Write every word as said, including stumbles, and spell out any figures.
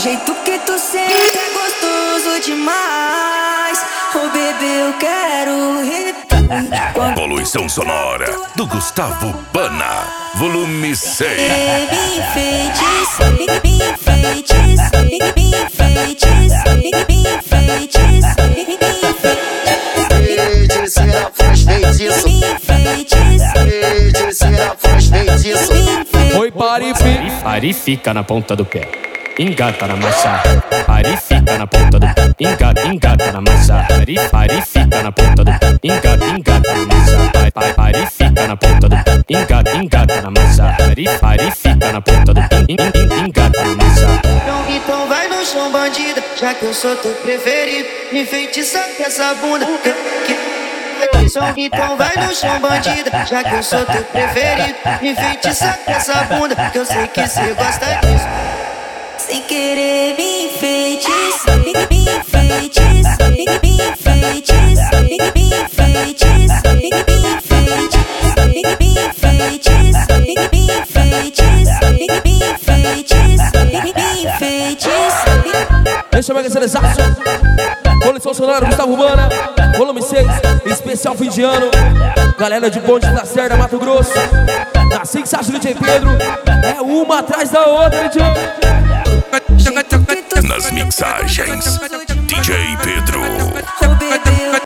jeito que tu senta é gostoso demais. Oh bebê, eu quero retar. Poluição sonora do Gustavo Bana, volume seis. Me enfeitiça, me enfeitiça, me enfeitiça, me enfeitiça, me enfeitiça. Feiticeira, faz feitiço. Feiticeira, faz feitiço. Oi, parifi, Ari fica na ponta do pé, engata na massa. Ari fica na ponta do pé, engata, engata na massa. Ari, Ari fica na ponta do pé, engata, engata na massa. Ari, Ari fica na ponta do pé, engata, engata na massa. Ari, Ari fica na ponta do pé, engata na massa. Então vai no chão, bandida, já que eu sou teu preferido. Me enfeitiça com essa bunda. Então vai no chão, bandida, já que eu sou teu preferido. Me enfeitiça com essa bunda, que eu sei que cê gosta disso. Sem querer me enfeitiça, me enfeitiça, me enfeitiça, me enfeitiça, me enfeitiça, me enfeitiça, me enfeitiça, me enfeitiça, me enfeitiça. deixa eu ver esse exato. Poluição sonora, Gustavo Bana, volume seis, especial fim de ano. Galera de Ponte da Serra, Mato Grosso, na Sensação do D J Pedro, é uma atrás da outra, D J. Nas mixagens, D J Pedro. Oh bebê,